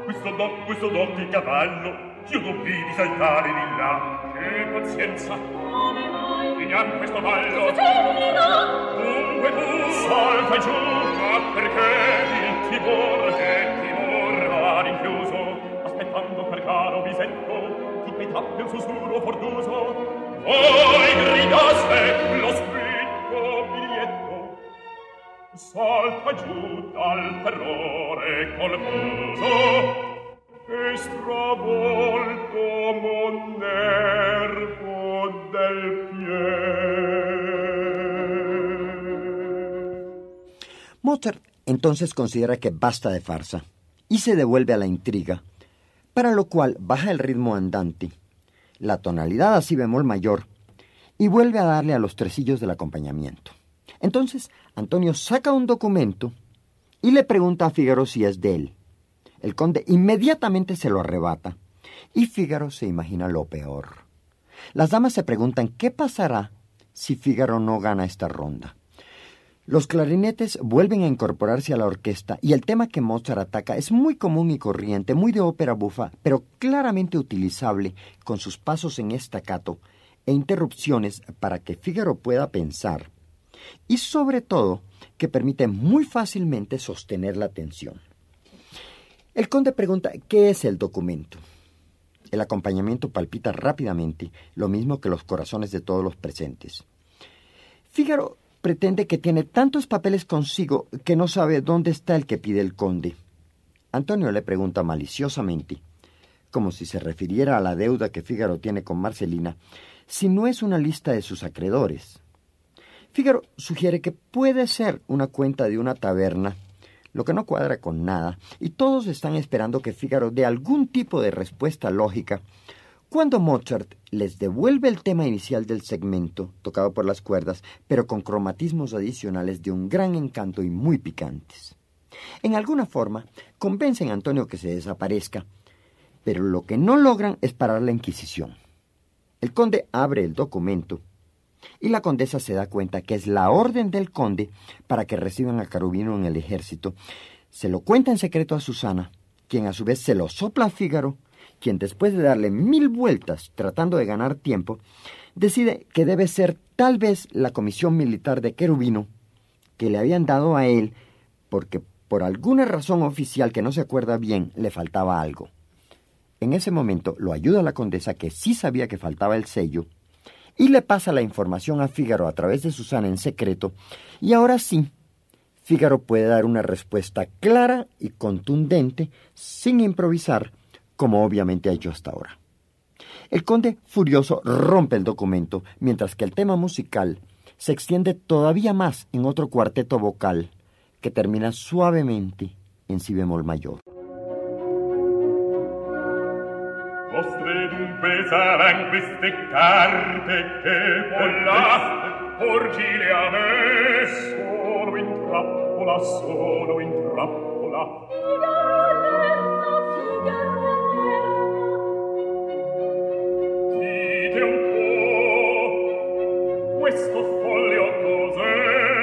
questo do, questo do di cavallo, io non vidi saltare di là. Che pazienza! Come mai? Finiamo questo ballo. Finirà! Dunque tu salta giù, ma perché il timore, che timore va rinchiuso, aspettando quel caro bisetto, ti peitappe un sussurro fortuso. Voi gridaste lo scritto biglietto, salta giù dal terrore confuso e stravolto mon nervo del pie. Mozart entonces considera que basta de farsa y se devuelve a la intriga, para lo cual baja el ritmo andante, la tonalidad a si bemol mayor, y vuelve a darle a los tresillos del acompañamiento. Entonces, Antonio saca un documento y le pregunta a Fígaro si es de él. El conde inmediatamente se lo arrebata, y Fígaro se imagina lo peor. Las damas se preguntan qué pasará si Fígaro no gana esta ronda. Los clarinetes vuelven a incorporarse a la orquesta y el tema que Mozart ataca es muy común y corriente, muy de ópera bufa, pero claramente utilizable con sus pasos en staccato e interrupciones para que Fígaro pueda pensar y sobre todo que permite muy fácilmente sostener la atención. El conde pregunta ¿qué es el documento? El acompañamiento palpita rápidamente, lo mismo que los corazones de todos los presentes. Fígaro pretende que tiene tantos papeles consigo que no sabe dónde está el que pide el conde. Antonio le pregunta maliciosamente, como si se refiriera a la deuda que Fígaro tiene con Marcelina, si no es una lista de sus acreedores. Fígaro sugiere que puede ser una cuenta de una taberna, lo que no cuadra con nada, y todos están esperando que Fígaro dé algún tipo de respuesta lógica, cuando Mozart les devuelve el tema inicial del segmento, tocado por las cuerdas, pero con cromatismos adicionales de un gran encanto y muy picantes. En alguna forma, convencen a Antonio que se desaparezca, pero lo que no logran es parar la inquisición. El conde abre el documento, y la condesa se da cuenta que es la orden del conde para que reciban a Cherubino en el ejército. Se lo cuenta en secreto a Susana, quien a su vez se lo sopla a Fígaro, quien después de darle mil vueltas tratando de ganar tiempo, decide que debe ser tal vez la comisión militar de Cherubino, que le habían dado a él porque por alguna razón oficial que no se acuerda bien le faltaba algo. En ese momento lo ayuda la condesa, que sí sabía que faltaba el sello, y le pasa la información a Fígaro a través de Susana en secreto, y ahora sí, Fígaro puede dar una respuesta clara y contundente, sin improvisar, como obviamente ha hecho hasta ahora. El conde, furioso, rompe el documento, mientras que el tema musical se extiende todavía más en otro cuarteto vocal, que termina suavemente en si bemol mayor. Vostre dunque saran queste carte che vollaste porgile a me. Sono in trappola, sono in trappola. Figaro allerta, Figaro allerta. Dite un po', questo foglio cos'è?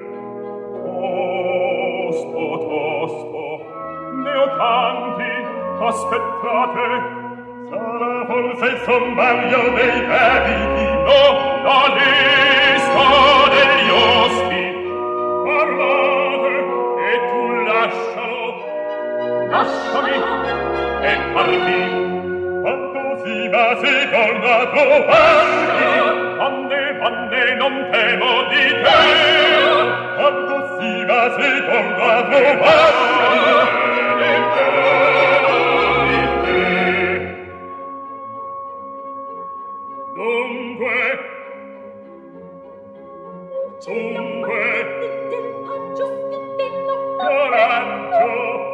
Tosto, tosto, ne ho tanti, aspettate. Sarà forse il sommario dei debiti, no, la lista degli osti. Parlate e tu lascialo, lasciami e parti. Quanto si va si torna a trovarmi, vanne, vanne, non temo di te. Quanto si va si torna a trovarmi, e temo di te. Dunque, dunque, coraggio,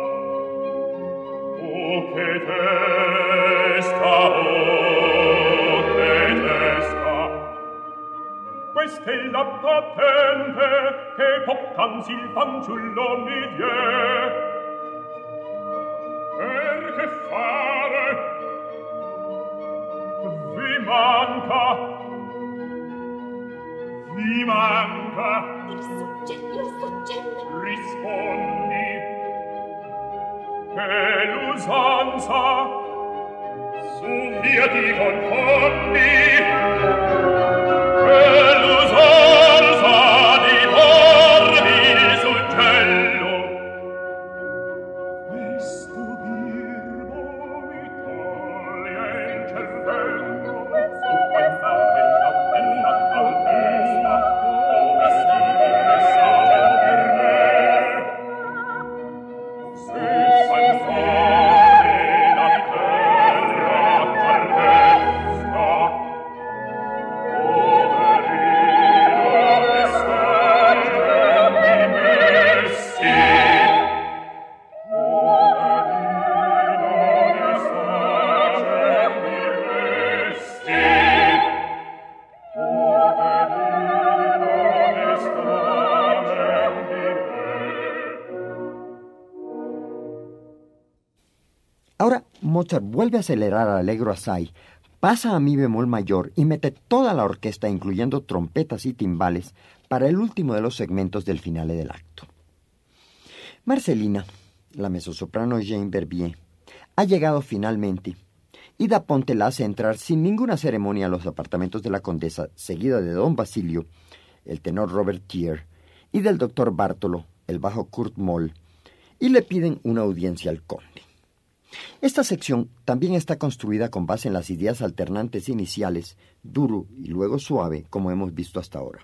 oh che testa, oh che testa, questa è la patente che poc'anzi il fanciullo mi diè. Per che fare? Vi manca, vi manca. Il soggetto, il soggetto. Rispondi. e l'usanza su via ti confondi e l'usanza di porvi sul cielo questo birbo mi toglie in cervello su pensare la bella altezza come stile sa per me se sai fare la terra terrestra poverino che stai di messi Ahora Mozart vuelve a acelerar al Allegro assai, pasa a mi bemol mayor y mete toda la orquesta, incluyendo trompetas y timbales, para el último de los segmentos del finale del acto. Marcelina, la mezzosoprano Jane Verbier, ha llegado finalmente y Da Ponte la hace entrar sin ninguna ceremonia a los apartamentos de la condesa, seguida de don Basilio, el tenor Robert Thier, y del doctor Bartolo, el bajo Kurt Moll, y le piden una audiencia al conde. Esta sección también está construida con base en las ideas alternantes iniciales, duro y luego suave, como hemos visto hasta ahora.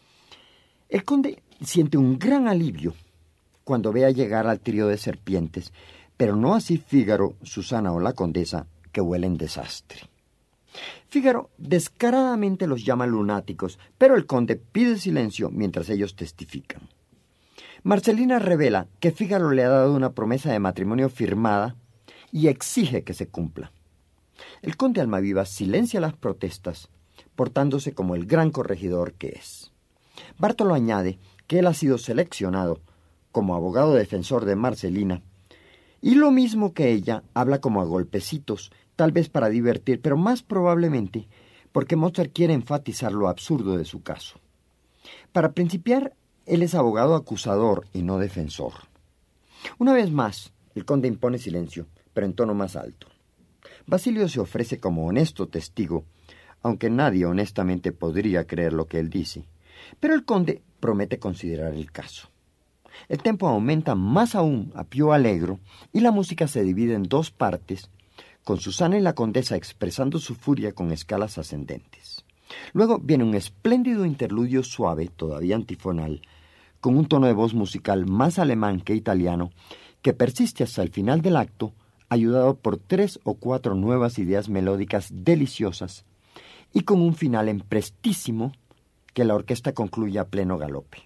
El conde siente un gran alivio cuando ve a llegar al trío de serpientes, pero no así Fígaro, Susana o la condesa, que huelen desastre. Fígaro descaradamente los llama lunáticos, pero el conde pide silencio mientras ellos testifican. Marcelina revela que Fígaro le ha dado una promesa de matrimonio firmada y exige que se cumpla. El conde Almaviva silencia las protestas, portándose como el gran corregidor que es. Bartolo añade que él ha sido seleccionado como abogado defensor de Marcelina, y lo mismo que ella, habla como a golpecitos, tal vez para divertir, pero más probablemente porque Mozart quiere enfatizar lo absurdo de su caso. Para principiar, él es abogado acusador y no defensor. Una vez más, el conde impone silencio, pero en tono más alto. Basilio se ofrece como honesto testigo, aunque nadie honestamente podría creer lo que él dice, pero el conde promete considerar el caso. El tempo aumenta más aún a più allegro y la música se divide en dos partes, con Susana y la condesa expresando su furia con escalas ascendentes. Luego viene un espléndido interludio suave, todavía antifonal, con un tono de voz musical más alemán que italiano, que persiste hasta el final del acto, ayudado por tres o cuatro nuevas ideas melódicas deliciosas, y con un final en prestísimo que la orquesta concluye a pleno galope.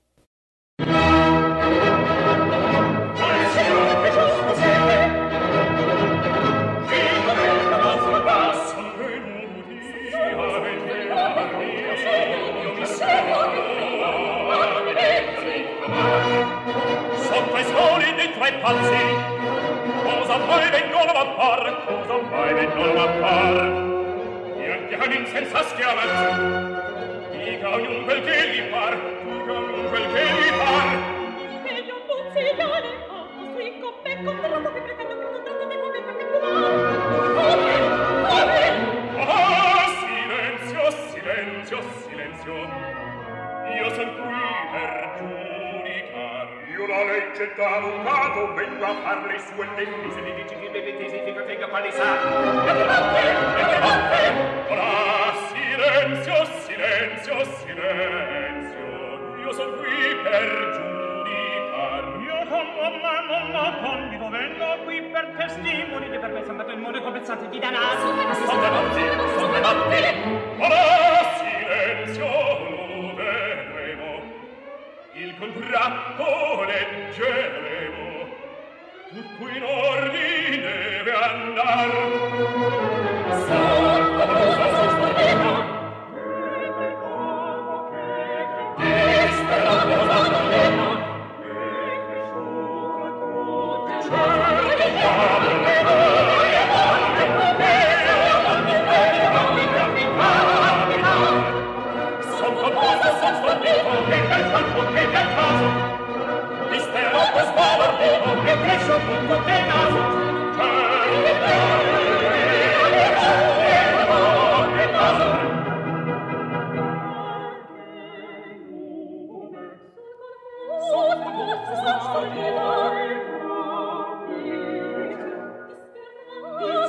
Sotto i soli dei tre pazzi, cosa mai vengono a far, cosa mai vengono a far? Pian pianin senza schiamazzi, dica ognuno quel che gli par, dica ognuno quel che gli par. Egli un puzziglione, a vostro incombe, contratto che pretendo che contratto del momento che tu vai. Come? Ah, silenzio, silenzio, silenzio. Io son qui per giudicar. Io la legge d'avvocato vengo a far le sue difese, di dici di le tesi di catega palisata. E davanti, e davanti. Ah, silenzio, silenzio, silenzio. Io son qui per giudicar. Io con mamma non la convido, vengo qui per testimoni di per me sempre il mondo compensate di danari. Sto davanti, sto davanti. Ah, silenzio, lo vedremo. Il contratto leggeremo. Tutto in ordine deve andar. Sotto rosa sosteneva. Tutto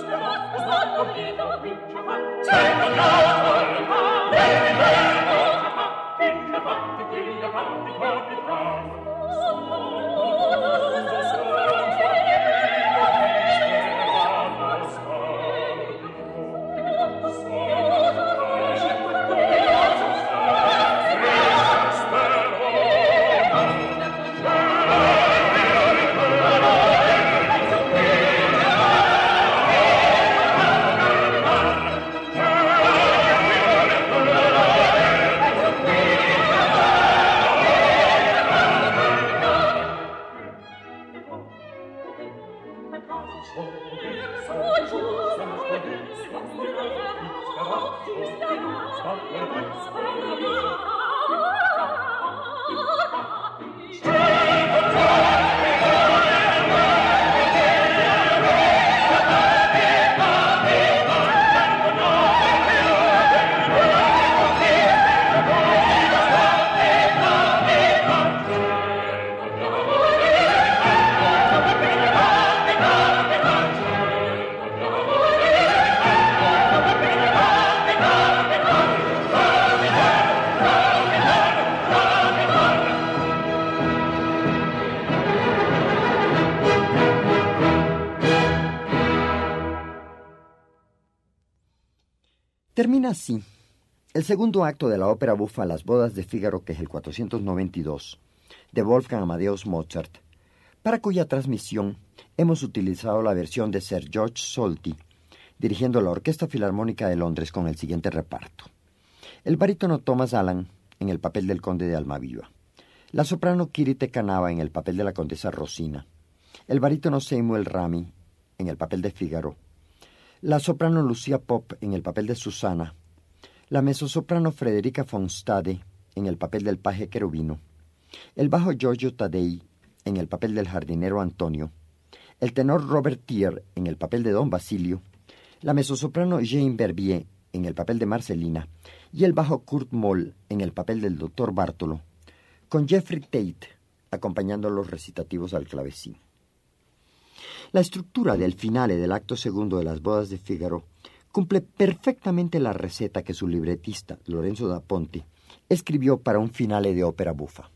Termina así el segundo acto de la ópera bufa Las bodas de Fígaro, que es el cuatrocientos noventa y dos, de Wolfgang Amadeus Mozart, para cuya transmisión hemos utilizado la versión de Sir George Solti, dirigiendo la Orquesta Filarmónica de Londres con el siguiente reparto. El barítono Thomas Allan en el papel del conde de Almaviva, la soprano Kirite Kanava en el papel de la condesa Rosina, el barítono Samuel Rami en el papel de Fígaro, la soprano Lucia Pop en el papel de Susana, la mezzosoprano Frederica von Stade en el papel del paje Querubino, el bajo Giorgio Taddei en el papel del jardinero Antonio, el tenor Robert Thier en el papel de Don Basilio, la mezzosoprano Jane Verbier en el papel de Marcelina y el bajo Kurt Moll en el papel del doctor Bartolo, con Jeffrey Tate acompañando los recitativos al clavecín. La estructura del finale del acto segundo de Las bodas de Fígaro cumple perfectamente la receta que su libretista, Lorenzo da Ponte, escribió para un finale de ópera bufa.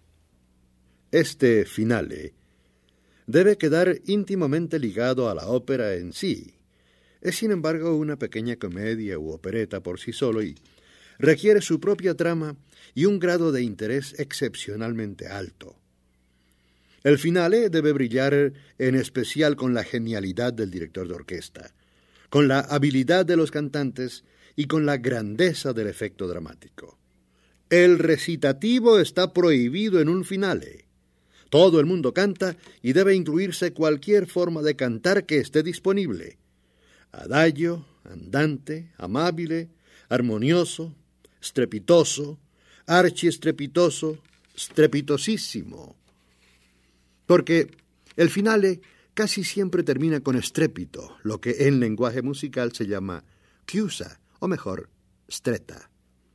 Este finale debe quedar íntimamente ligado a la ópera en sí. Es, sin embargo, una pequeña comedia u opereta por sí solo y requiere su propia trama y un grado de interés excepcionalmente alto. El finale debe brillar en especial con la genialidad del director de orquesta, con la habilidad de los cantantes y con la grandeza del efecto dramático. El recitativo está prohibido en un finale. Todo el mundo canta y debe incluirse cualquier forma de cantar que esté disponible. Adagio, andante, amabile, armonioso, strepitoso, archiestrepitoso, strepitosísimo. Porque el finale casi siempre termina con estrépito, lo que en lenguaje musical se llama chiusa, o mejor, stretta.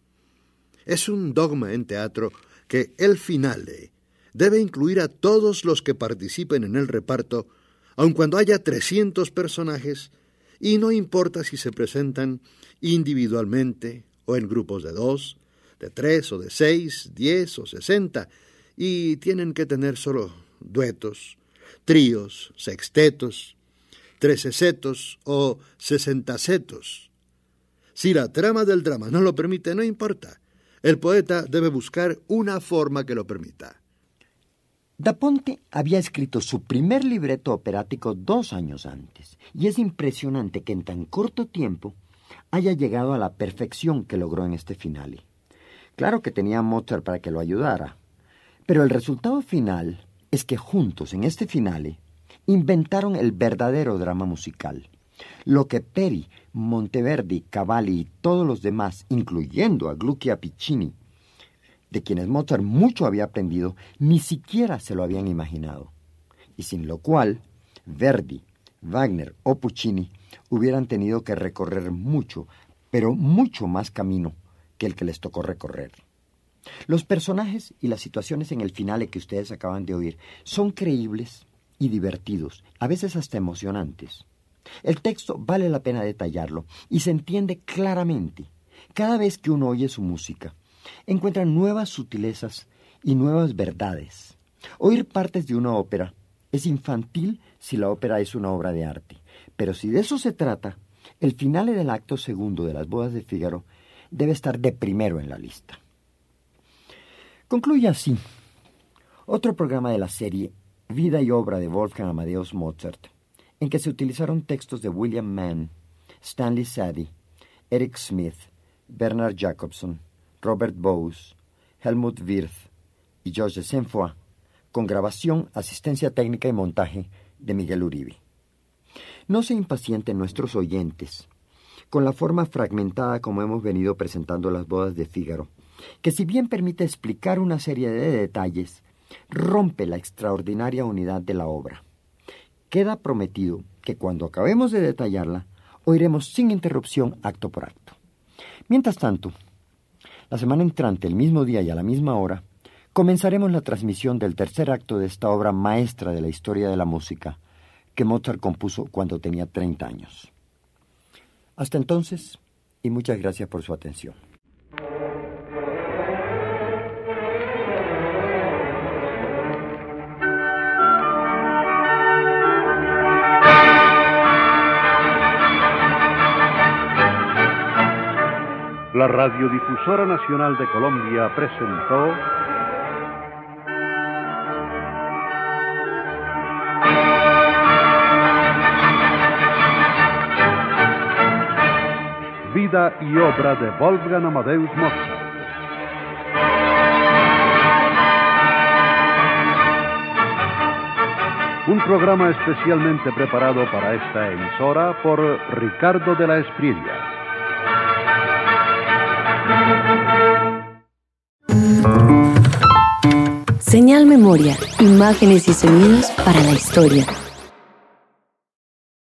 Es un dogma en teatro que el finale debe incluir a todos los que participen en el reparto, aun cuando haya trescientos personajes, y no importa si se presentan individualmente o en grupos de dos, de tres o de seis, diez o sesenta, y tienen que tener solo duetos, tríos, sextetos, trecesetos o sesentasetos. Si la trama del drama no lo permite, no importa. El poeta debe buscar una forma que lo permita. Da Ponte había escrito su primer libreto operático dos años antes, y es impresionante que en tan corto tiempo haya llegado a la perfección que logró en este finale. Claro que tenía a Mozart para que lo ayudara, pero el resultado final es que juntos en este finale inventaron el verdadero drama musical. Lo que Peri, Monteverdi, Cavalli y todos los demás, incluyendo a Gluck y a Piccini, de quienes Mozart mucho había aprendido, ni siquiera se lo habían imaginado. Y sin lo cual, Verdi, Wagner o Puccini hubieran tenido que recorrer mucho, pero mucho más camino que el que les tocó recorrer. Los personajes y las situaciones en el finale que ustedes acaban de oír son creíbles y divertidos, a veces hasta emocionantes. El texto vale la pena detallarlo y se entiende claramente. Cada vez que uno oye su música, encuentra nuevas sutilezas y nuevas verdades. Oír partes de una ópera es infantil si la ópera es una obra de arte, pero si de eso se trata, el final del acto segundo de Las bodas de Fígaro debe estar de primero en la lista. Concluye así otro programa de la serie Vida y obra de Wolfgang Amadeus Mozart, en que se utilizaron textos de William Mann, Stanley Sadie, Eric Smith, Bernard Jacobson, Robert Bowes, Helmut Wirth y Georges Saint-Foy, con grabación, asistencia técnica y montaje de Miguel Uribe. No se impacienten nuestros oyentes con la forma fragmentada como hemos venido presentando Las bodas de Fígaro, que si bien permite explicar una serie de detalles, rompe la extraordinaria unidad de la obra. Queda prometido que cuando acabemos de detallarla, oiremos sin interrupción acto por acto. Mientras tanto, la semana entrante, el mismo día y a la misma hora, comenzaremos la transmisión del tercer acto de esta obra maestra de la historia de la música, que Mozart compuso cuando tenía treinta años. Hasta entonces, y muchas gracias por su atención. La Radiodifusora Nacional de Colombia presentó Vida y obra de Wolfgang Amadeus Mozart. Un programa especialmente preparado para esta emisora por Ricardo de la Espriella. Señal Memoria, imágenes y sonidos para la historia.